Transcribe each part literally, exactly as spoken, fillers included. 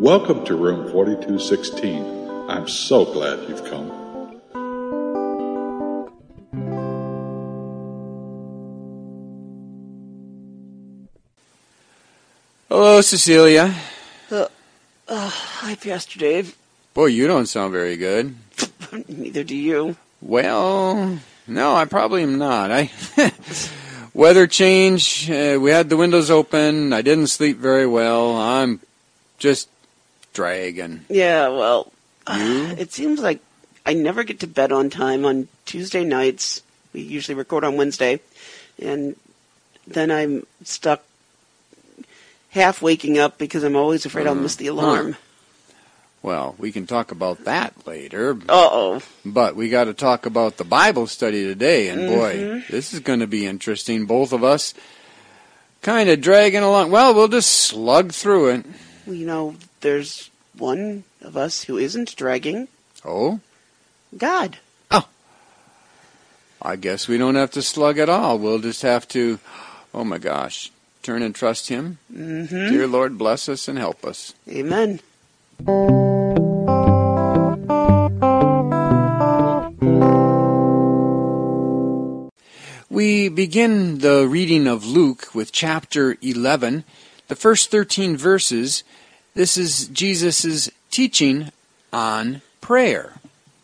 Welcome to room forty-two sixteen. I'm so glad you've come. Hello, Cecilia. Uh, uh, hi, Pastor Dave. Boy, you don't sound very good. Neither do you. Well, no, I probably am not. I weather change. Uh, we had the windows open. I didn't sleep very well. I'm just dragging. Yeah, well, You? Uh, it seems like I never get to bed on time on Tuesday nights. We usually record on Wednesday. And then I'm stuck half waking up because I'm always afraid uh, I'll miss the alarm. Huh. Well, we can talk about that later. Uh-oh. But we got to talk about the Bible study today. And mm-hmm. boy, this is going to be interesting. Both of us kind of dragging along. Well, we'll just slug through it. Well, you know, there's one of us who isn't dragging. Oh? God. Oh. I guess we don't have to slug at all. We'll just have to, oh my gosh, turn and trust Him. Mm-hmm. Dear Lord, bless us and help us. Amen. We begin the reading of Luke with chapter eleven, the first thirteen verses. This is Jesus' teaching on prayer.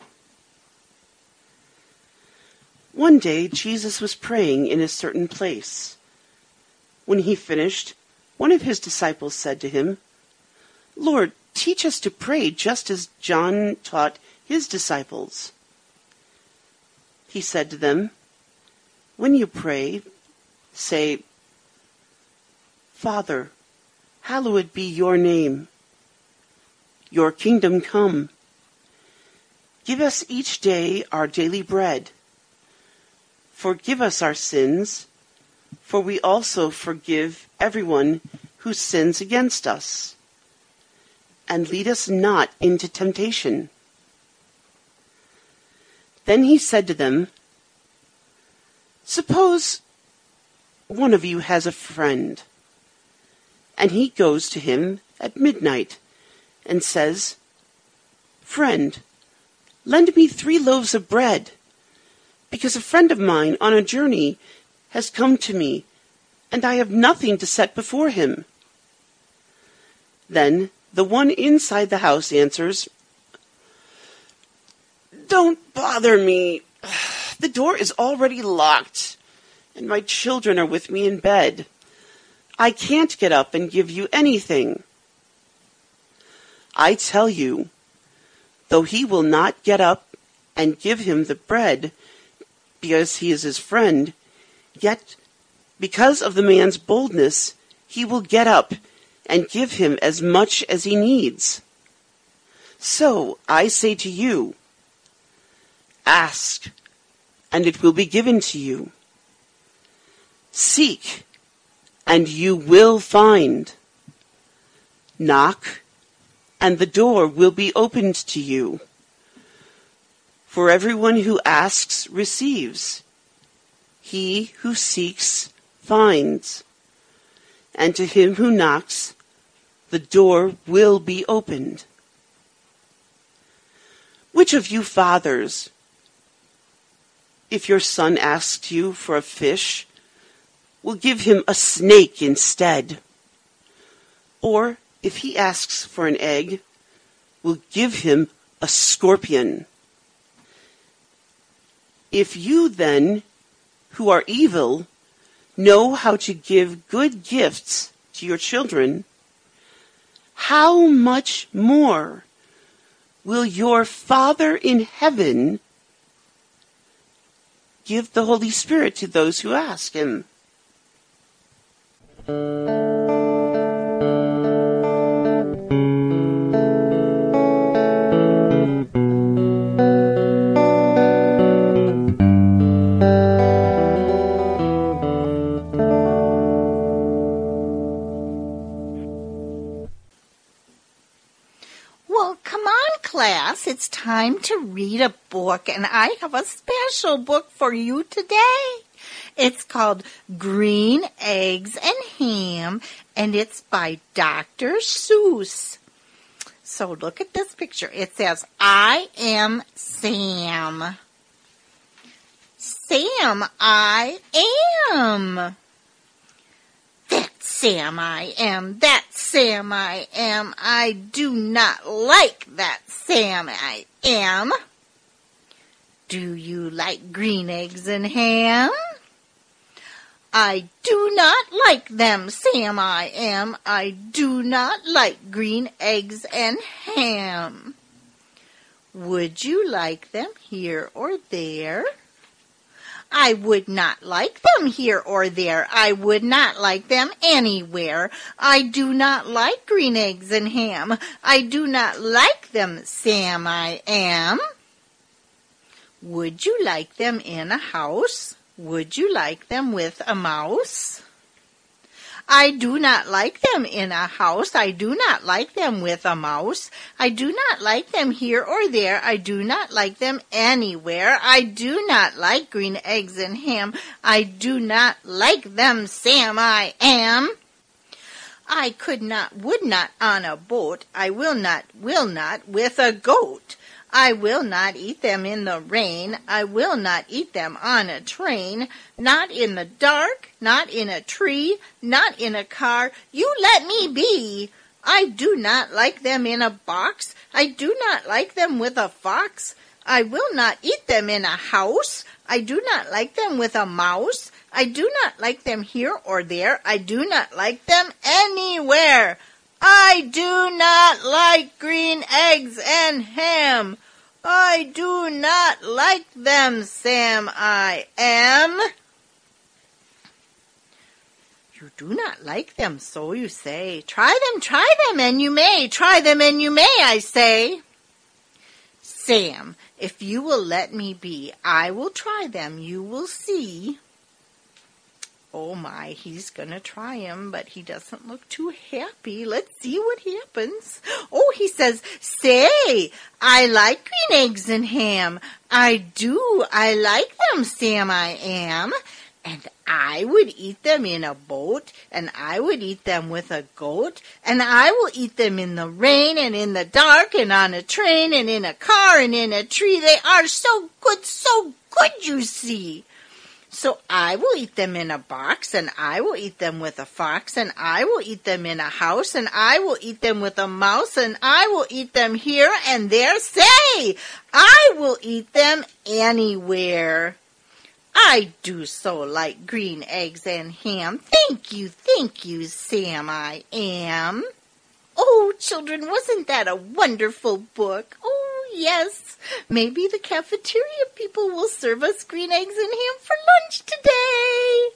One day, Jesus was praying in a certain place. When he finished, one of his disciples said to him, "Lord, teach us to pray just as John taught his disciples." He said to them, "When you pray, say, 'Father, hallowed be your name. Your kingdom come. Give us each day our daily bread. Forgive us our sins, for we also forgive everyone who sins against us. And lead us not into temptation.'" Then he said to them, "Suppose one of you has a friend, and he goes to him at midnight and says, 'Friend, lend me three loaves of bread, because a friend of mine on a journey has come to me, and I have nothing to set before him.' Then the one inside the house answers, 'Don't bother me. The door is already locked, and my children are with me in bed. I can't get up and give you anything.' I tell you, though he will not get up and give him the bread because he is his friend, yet because of the man's boldness, he will get up and give him as much as he needs. So I say to you, ask, and it will be given to you. Seek, and you will find. Knock, and the door will be opened to you. For everyone who asks receives. He who seeks finds. And to him who knocks, the door will be opened. Which of you fathers, if your son asks you for a fish, will give him a snake instead? Or if he asks for an egg, will give him a scorpion? If you then, who are evil, know how to give good gifts to your children, how much more will your Father in heaven give the Holy Spirit to those who ask him?" Well, come on, class. It's time to read a book, and I have a special book for you today. It's called Green Eggs and Ham, and it's by Doctor Seuss. So look at this picture. It says, I am Sam. Sam, I am. That's Sam, I am. That's Sam, I am. I do not like that Sam, I am. Do you like green eggs and ham? I do not like them, Sam, I am. I do not like green eggs and ham. Would you like them here or there? I would not like them here or there. I would not like them anywhere. I do not like green eggs and ham. I do not like them, Sam, I am. Would you like them in a house? Would you like them with a mouse? I do not like them in a house. I do not like them with a mouse. I do not like them here or there. I do not like them anywhere. I do not like green eggs and ham. I do not like them, Sam, I am. I could not, would not on a boat. I will not, will not with a goat. I will not eat them in the rain. I will not eat them on a train. Not in the dark, not in a tree, not in a car. You let me be. I do not like them in a box. I do not like them with a fox. I will not eat them in a house. I do not like them with a mouse. I do not like them here or there. I do not like them anywhere. I do not like green eggs and ham. I do not like them, Sam, I am. You do not like them, so you say. Try them, try them, and you may. Try them, and you may, I say. Sam, if you will let me be, I will try them, you will see. Oh my, he's going to try him, but he doesn't look too happy. Let's see what happens. Oh, he says, say, I like green eggs and ham. I do, I like them, Sam, I am. And I would eat them in a boat, and I would eat them with a goat, and I will eat them in the rain and in the dark and on a train and in a car and in a tree. They are so good, so good, you see. So I will eat them in a box, and I will eat them with a fox, and I will eat them in a house, and I will eat them with a mouse, and I will eat them here and there. Say, I will eat them anywhere. I do so like green eggs and ham. Thank you, thank you, Sam, I am. Oh, children, wasn't that a wonderful book? Oh, yes. Maybe the cafeteria people will serve us green eggs and ham for lunch today.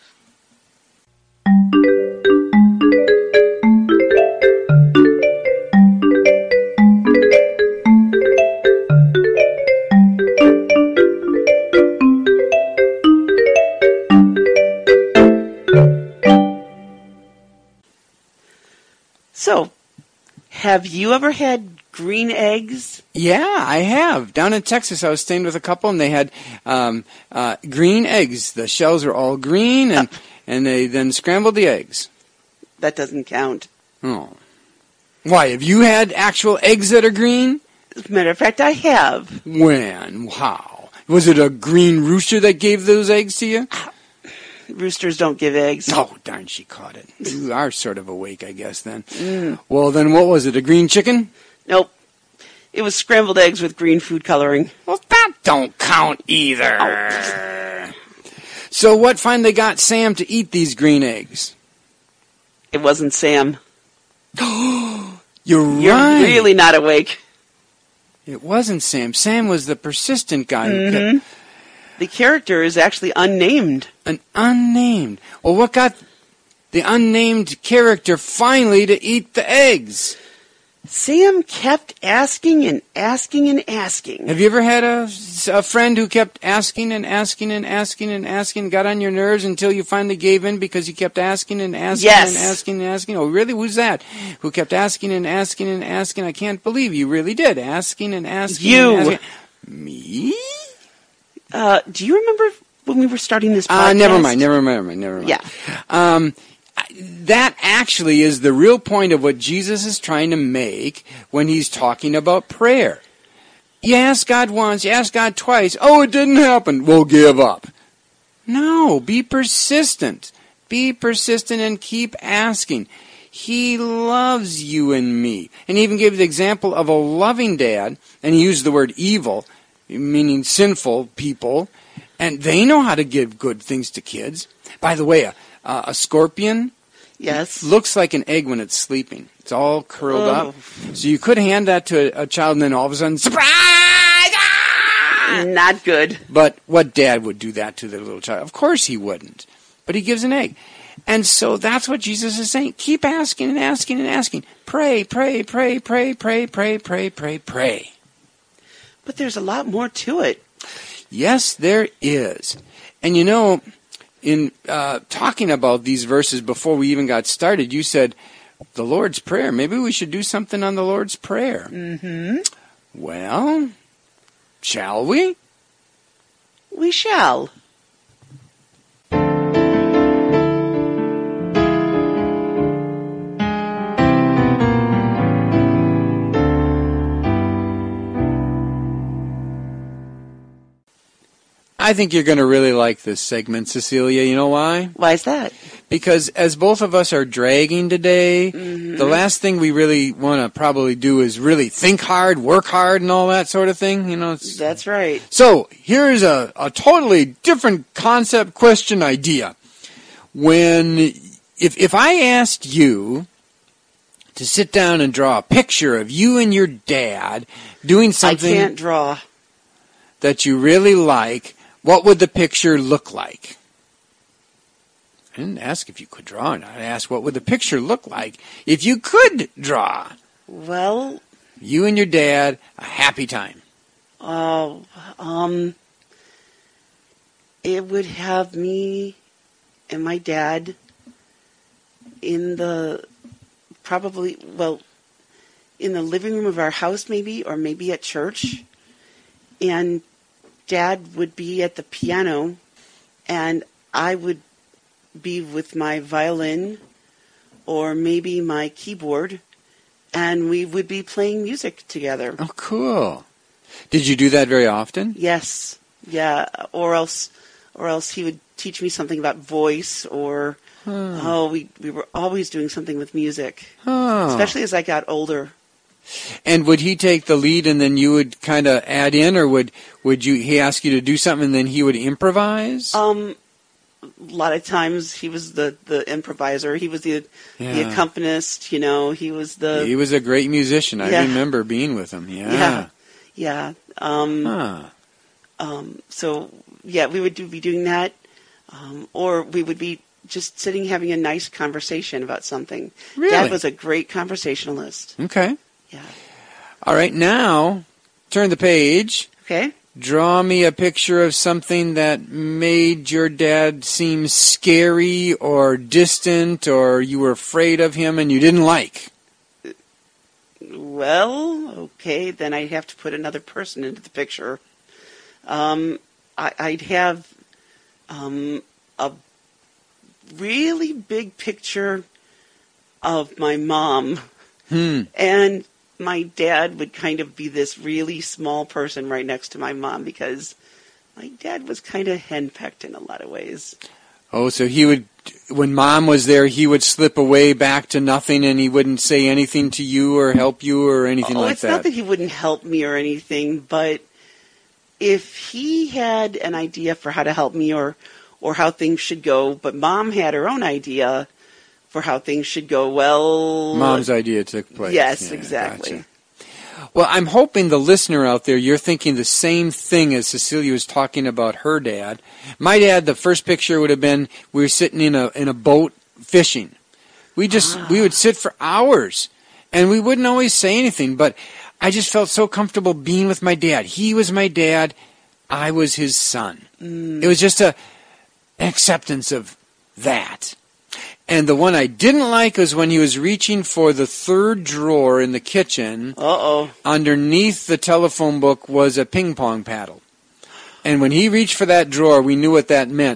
So, have you ever had green eggs? Yeah, I have. Down in Texas, I was staying with a couple, and they had um, uh, green eggs. The shells were all green, and, uh, and they then scrambled the eggs. That doesn't count. Oh. Why, have you had actual eggs that are green? As a matter of fact, I have. When? How? Was it a green rooster that gave those eggs to you? Roosters don't give eggs. Oh, darn, she caught it. You are sort of awake, I guess, then. Mm. Well, then what was it, a green chicken? Nope. It was scrambled eggs with green food coloring. Well, that don't count either. Oh. So what finally got Sam to eat these green eggs? It wasn't Sam. You're, You're right. really not awake. It wasn't Sam. Sam was the persistent guy. Mm-hmm. Who kept... The character is actually unnamed. An unnamed. Well, what got the unnamed character finally to eat the eggs? Sam kept asking and asking and asking. Have you ever had a, a friend who kept asking and asking and asking and asking, got on your nerves until you finally gave in because you kept asking and asking yes. and asking and asking? Oh, really? Who's that? Who kept asking and asking and asking? I can't believe you really did. Asking and asking you. and asking. Me? Uh, do you remember when we were starting this podcast? Uh, never mind, never mind, never mind. Yeah. Um, I, that actually is the real point of what Jesus is trying to make when he's talking about prayer. You ask God once, you ask God twice, oh, it didn't happen, we'll give up. No, be persistent. Be persistent and keep asking. He loves you and me. And he even gave the example of a loving dad, and he used the word evil, meaning sinful people, and they know how to give good things to kids. By the way, a, a scorpion Yes. looks like an egg when it's sleeping. It's all curled Oh. up. So you could hand that to a, a child, and then all of a sudden, surprise! Ah! Not good. But what dad would do that to their little child? Of course he wouldn't. But he gives an egg. And so that's what Jesus is saying. Keep asking and asking and asking. Pray, pray, pray, pray, pray, pray, pray, pray, pray. But there's a lot more to it. Yes, there is. And you know, in uh, talking about these verses before we even got started, you said, the Lord's Prayer. Maybe we should do something on the Lord's Prayer. Mm-hmm. Well, shall we? We shall. I think you're going to really like this segment, Cecilia. You know why? Why is that? Because as both of us are dragging today, Mm-hmm. the last thing we really want to probably do is really think hard, work hard, and all that sort of thing. You know. It's... That's right. So here's a, a totally different concept, question, idea. When if if I asked you to sit down and draw a picture of you and your dad doing I something can't draw. that you really like, what would the picture look like? I didn't ask if you could draw or not. I asked what would the picture look like if you could draw. Well, You and your dad, a happy time. uh, um, it would have me and my dad in the, probably, well, in the living room of our house maybe, or maybe at church. And Dad would be at the piano, and I would be with my violin or maybe my keyboard, and we would be playing music together. Oh, cool. Did you do that very often? Yes, yeah, or else, or else he would teach me something about voice, or Hmm. oh, we we were always doing something with music, Oh. especially as I got older. And would he take the lead and then you would kind of add in, or would, would you he ask you to do something and then he would improvise? Um, a lot of times he was the, the improviser. He was the the Yeah. accompanist. You know, he was the He was a great musician. I Yeah. remember being with him. Yeah. yeah yeah. Um, Huh. um, so yeah, we would do, be doing that, um, or we would be just sitting having a nice conversation about something. Really? Dad was a great conversationalist. Okay. Yeah. All right, now turn the page. Okay. Draw me a picture of something that made your dad seem scary or distant, or you were afraid of him and you didn't like. Well, okay, then I'd have to put another person into the picture. Um, I, I'd have um, a really big picture of my mom, Hmm. and my dad would kind of be this really small person right next to my mom, because my dad was kind of henpecked in a lot of ways. Oh, so he would, when Mom was there, he would slip away back to nothing and he wouldn't say anything to you or help you or anything oh, like it's that. not that he wouldn't help me or anything, but if he had an idea for how to help me or or how things should go, but Mom had her own idea for how things should go, well... Mom's idea took place. Yes, Yeah, exactly. gotcha. Well, I'm hoping the listener out there, you're thinking the same thing as Cecilia was talking about her dad. My dad, the first picture would have been, we were sitting in a in a boat fishing. We just, Ah. we would sit for hours, and we wouldn't always say anything, but I just felt so comfortable being with my dad. He was my dad. I was his son. Mm. It was just a an acceptance of that. And the one I didn't like was when he was reaching for the third drawer in the kitchen. Uh-oh. Underneath the telephone book was a ping pong paddle. And when he reached for that drawer, we knew what that meant.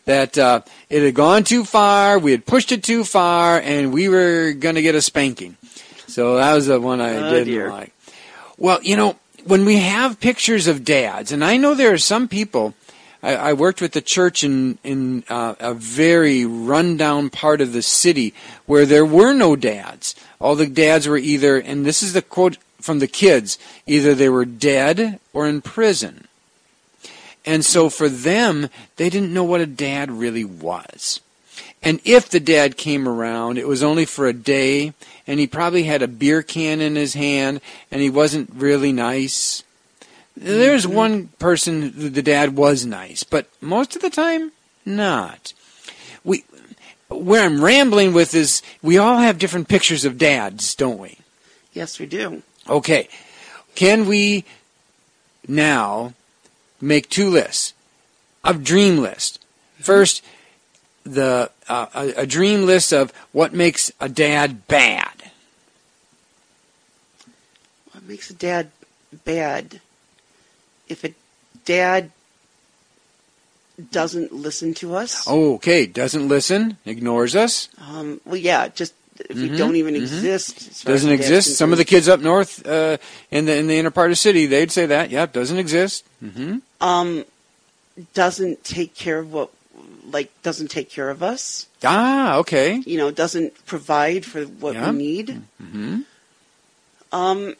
that uh, it had gone too far, we had pushed it too far, and we were going to get a spanking. So that was the one I Oh, didn't dear. like. Well, you know, when we have pictures of dads, and I know there are some people, I, I worked with the church in, in uh, a very rundown part of the city where there were no dads. All the dads were either, and this is the quote from the kids, either they were dead or in prison. And so for them, they didn't know what a dad really was. And if the dad came around, it was only for a day, and he probably had a beer can in his hand, and he wasn't really nice. There's Mm-hmm. one person, who the dad was nice, but most of the time, not. We, where I'm rambling with is, we all have different pictures of dads, don't we? Yes, we do. Okay. Can we now make two lists? A dream list. First, the uh, a, a dream list of what makes a dad bad. What makes a dad bad? If a dad doesn't listen to us. Oh, okay. Doesn't listen, ignores us, Um, well, yeah, just if we Mhm, don't even mhm. exist. as far as doesn't the dad's exist. Some of the concerned. kids up north uh, in the in the inner part of the city, they'd say that. Yep, doesn't exist. hmm um doesn't take care of what, like doesn't take care of us. Ah, okay. You know, doesn't provide for what Yeah. we need. hmm Um,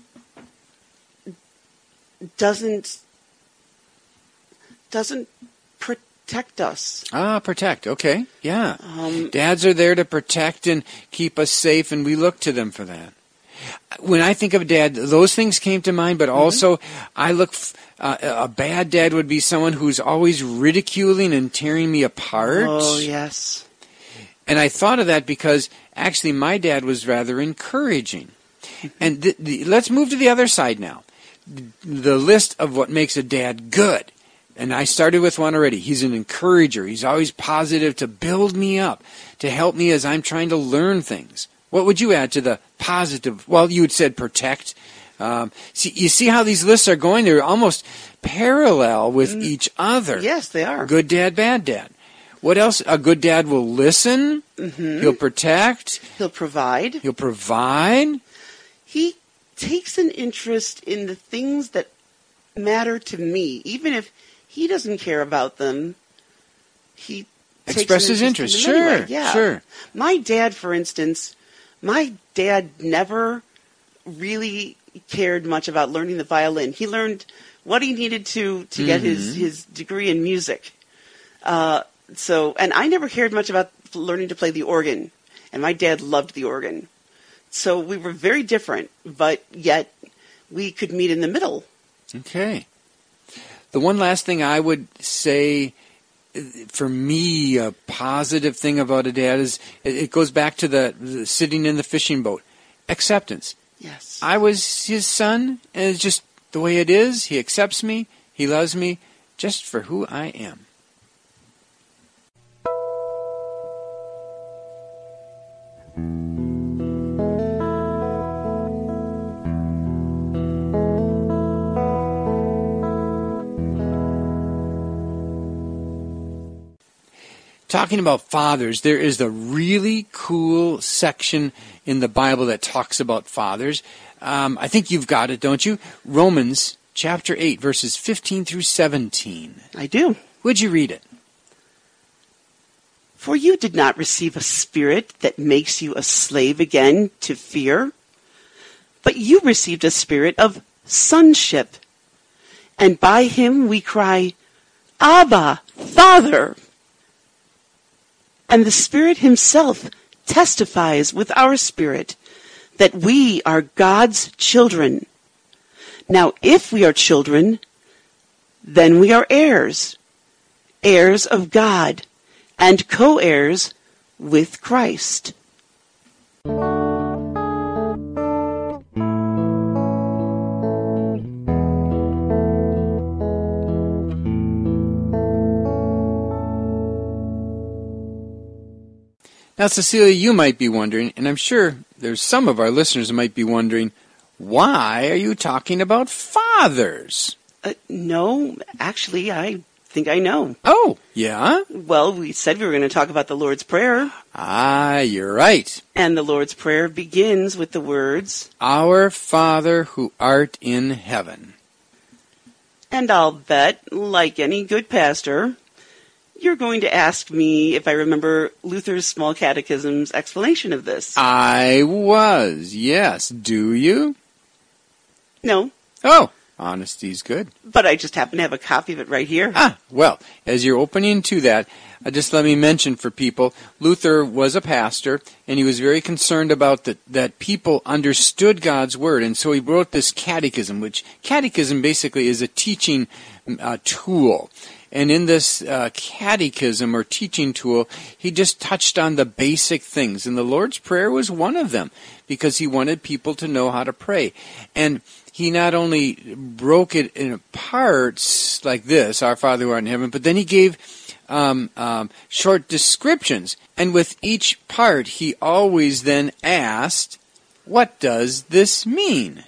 doesn't doesn't protect us. Ah, protect. Okay, yeah. Um, Dads are there to protect and keep us safe, and we look to them for that. When I think of dad, those things came to mind, but also I look, f- uh, a bad dad would be someone who's always ridiculing and tearing me apart. oh yes. And I thought of that because actually my dad was rather encouraging. And th- the, let's move to the other side now. The list of what makes a dad good. And I started with one already. He's an encourager. He's always positive to build me up, to help me as I'm trying to learn things. What would you add to the positive? Well, you had said protect. Um, see, you see how these lists are going? They're almost parallel with each other. Yes, they are. Good dad, bad dad. What else? A good dad will listen. Mhm. He'll protect. He'll provide. He'll provide. He takes an interest in the things that matter to me, even if he doesn't care about them. He takes an Expresses interest. in them anyway. Sure, Yeah. sure. My dad, for instance, my dad never really cared much about learning the violin. He learned what he needed to to get his Mhm. his degree in music. Uh, so, and I never cared much about learning to play the organ, and my dad loved the organ. So we were very different, but yet we could meet in the middle. Okay. The one last thing I would say, uh, for me, a positive thing about a dad is it it goes back to the, the sitting in the fishing boat. Acceptance. Yes. I was his son, and it's just the way it is. He accepts me. He loves me just for who I am. Talking about fathers, there is a really cool section in the Bible that talks about fathers. Um, I think you've got it, don't you? Romans chapter eight, verses fifteen through seventeen. I do. Would you read it? For you did not receive a spirit that makes you a slave again to fear, but you received a spirit of sonship. And by him we cry, Abba, Father. And the Spirit himself testifies with our spirit that we are God's children. Now, if we are children, then we are heirs, heirs of God, and co-heirs with Christ. Now, Cecilia, you might be wondering, and I'm sure there's some of our listeners who might be wondering, why are you talking about fathers? Uh, no, actually, I think I know. Oh, yeah? Well, we said we were going to talk about the Lord's Prayer. Ah, you're right. And the Lord's Prayer begins with the words, Our Father who art in heaven. And I'll bet, like any good pastor, you're going to ask me if I remember Luther's Small Catechism's explanation of this. I was, yes. Do you? No, Oh, honesty's good. but I just happen to have a copy of it right here. Ah, well, as you're opening to that, uh, just let me mention for people, Luther was a pastor, and he was very concerned about that, that people understood God's Word, and so he wrote this catechism, which catechism basically is a teaching uh, tool. And in this uh, catechism or teaching tool, he just touched on the basic things, and the Lord's Prayer was one of them, because he wanted people to know how to pray. And he not only broke it in parts like this, Our Father who art in heaven, but then he gave um, um, short descriptions. And with each part, he always then asked, what does this mean?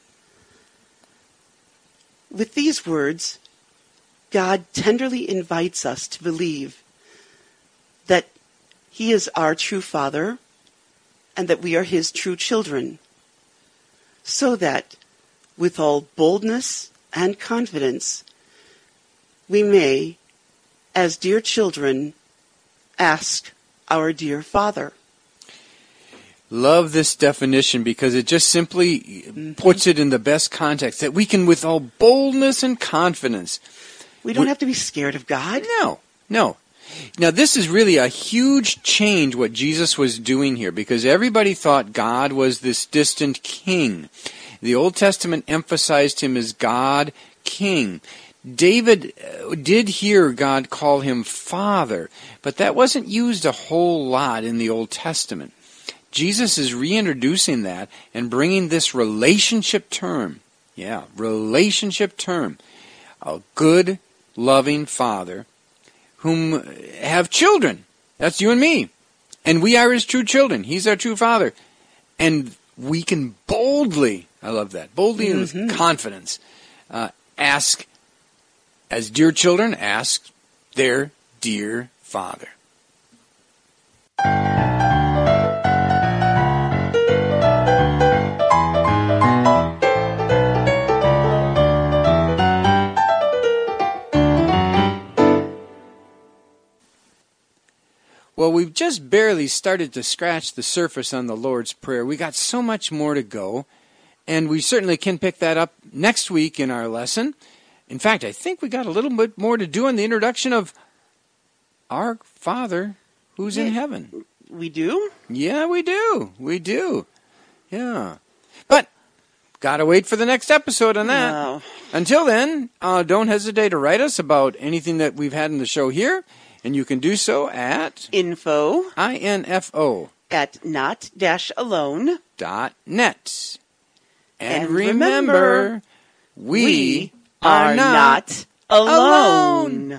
With these words, God tenderly invites us to believe that He is our true Father and that we are His true children, so that with all boldness and confidence, we may, as dear children, ask our dear Father. Love this definition because it just simply mm-hmm. puts it in the best context, that we can, with all boldness and confidence. We don't have to be scared of God. No, no. Now, this is really a huge change what Jesus was doing here, because everybody thought God was this distant king. The Old Testament emphasized him as God, King. David did hear God call him Father, but that wasn't used a whole lot in the Old Testament. Jesus is reintroducing that and bringing this relationship term. Yeah, relationship term. A good, loving Father whom have children. That's you and me. And we are his true children. He's our true Father. And we can boldly, I love that, boldly and mm-hmm. with confidence, uh, ask, as dear children, ask their dear Father. Well, we've just barely started to scratch the surface on the Lord's Prayer. We got so much more to go, and we certainly can pick that up next week in our lesson. In fact, I think we got a little bit more to do on the introduction of our Father who's yeah, in heaven. We do? Yeah, we do. We do. Yeah. But gotta wait for the next episode on that. No. Until then, uh, don't hesitate to write us about anything that we've had in the show here. And you can do so at info, I N F O, at not dash alone dot net. And, and remember, remember, we, we are, are not, not alone.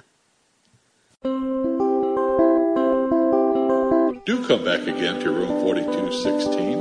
alone. Do come back again to room forty-two sixteen.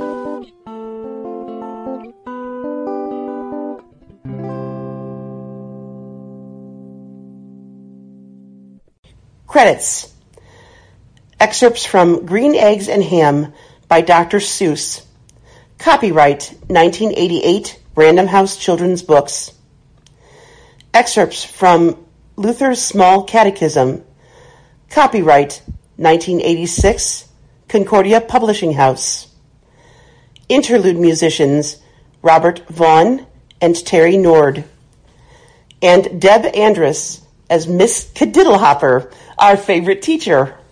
Credits. Excerpts from Green Eggs and Ham by Doctor Seuss. Copyright nineteen eighty-eight Random House Children's Books. Excerpts from Luther's Small Catechism. Copyright nineteen eighty-six Concordia Publishing House. Interlude musicians Robert Vaughn and Terry Nord. And Deb Andrus as Miss Kadiddlehopper, our favorite teacher.